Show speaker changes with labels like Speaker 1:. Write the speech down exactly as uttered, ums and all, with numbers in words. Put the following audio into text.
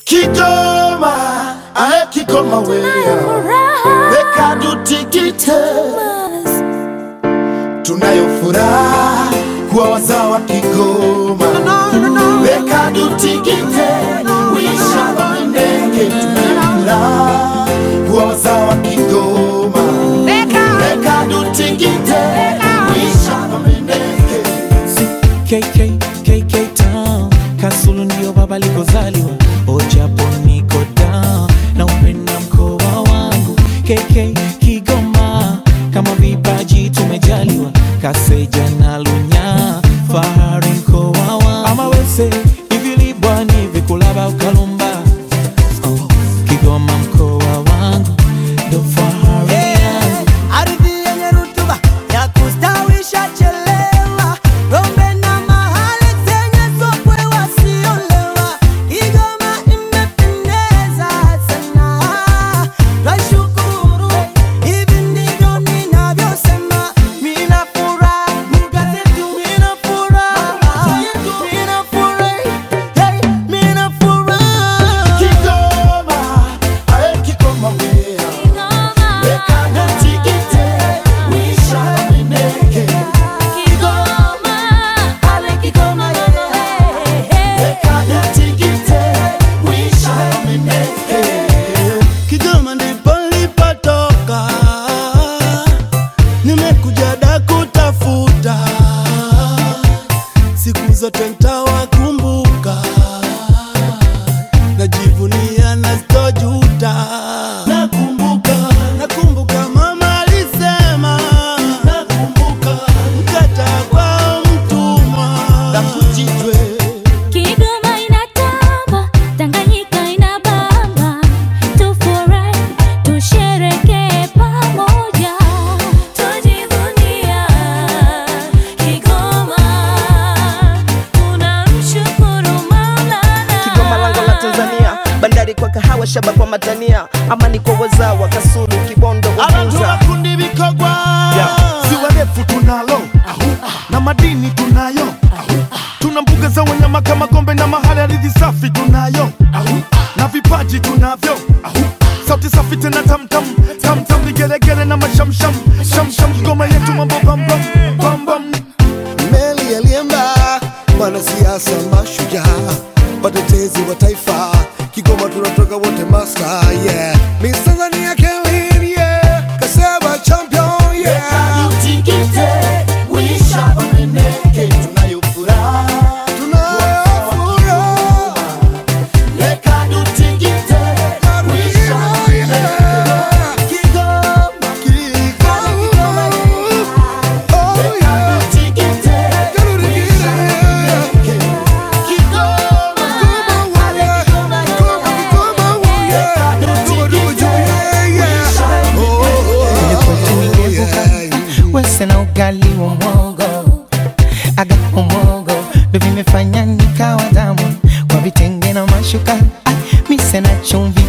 Speaker 1: Kigoma, ae Kigoma wewe, weka dutikite. Tunayo furaha kuwa wazawa Kigoma, weka dutikite, wisha wamendeke. Tunayo furaha kuwa wazawa Kigoma, weka dutikite, wisha wamendeke.
Speaker 2: K K, K K Town, Kasulu ndio baba alikozaliwa. Ojapo niko down, na upenda mkoa wangu. K K Kigoma, kama vipaji tumejaliwa. Kaseja na Lunya, fahari mkoa wangu. Ama wese, hivi bwani vikulaba ukalumba. Oh, Kigoma mkoa wangu, ndo fahari yangu.
Speaker 3: Ardhi yenye rutuba ya kustawisha chelewa, ng'ombe na mahali zenye sokwe wasiolewa. Kigoma imependeza sana, twashukuru. Hivi ndivyo ninavyosema, mina furaha, lugha zetu mina furaha, mina furaha, hey, mina furaha.
Speaker 1: Kigoma, ae Kigoma wewe, weka dutikite, wisha wamendeke. Weka dutikite, wisha wamendeke.
Speaker 3: Kigoma ndipo nilipotoka, nimekuja da kutafuta, siku zote nitawakumbuka, najivunia na sitojuta. Nakumbuka, nakumbuka mama alisema, nakumbuka mkata kwa mtumwa na kujitwe.
Speaker 4: Kigoma inatamba, Tanganyika inabamba. Tufurahi, tusherehekee pamoja. Tujivunia Kigoma, tunamshukuru Maulana.
Speaker 5: Kigoma lango la Tanzania, bandari kwa kahawa, shaba kwa matania, amani kwa wazawa, Kasulu, Kibondo,
Speaker 1: Abantu
Speaker 5: Uvinza.
Speaker 1: makundi bikogwa, ziwa refu tunalo, na madini tunayo. Tuna mbuga za wanyama kama Gombe na mahali ardhi safi tunayo, na vipaji tunavyo. Sauti safi tena tam tam, tam tam vigelegele na mashamsham, shamsham. Kigoma yetu mambo bam bam, bam bam.
Speaker 6: Meli aliemba, wanasiasa mashujaa, watetezi wa taifa. Kigoma tunatoka wote master, yeah. Miss Tanzania Kelly, yeah. Kaseba champion, yeah.
Speaker 1: Dutikite, wisha wamendeke. Tunayo furaha,
Speaker 6: Tunayo furaha,
Speaker 1: weka dutikite, wisha wamendeke. Kigoma,
Speaker 6: Kigoma, oh yeah.
Speaker 1: dutikite, wisha wamendeke. Kigoma, ale Kigoma,
Speaker 2: Wese na ugali wa mwogo, aga wa mwogo, ndo vimefanya nikawa damu. Kwa vitenge na mashuka, ah, mise na chumvi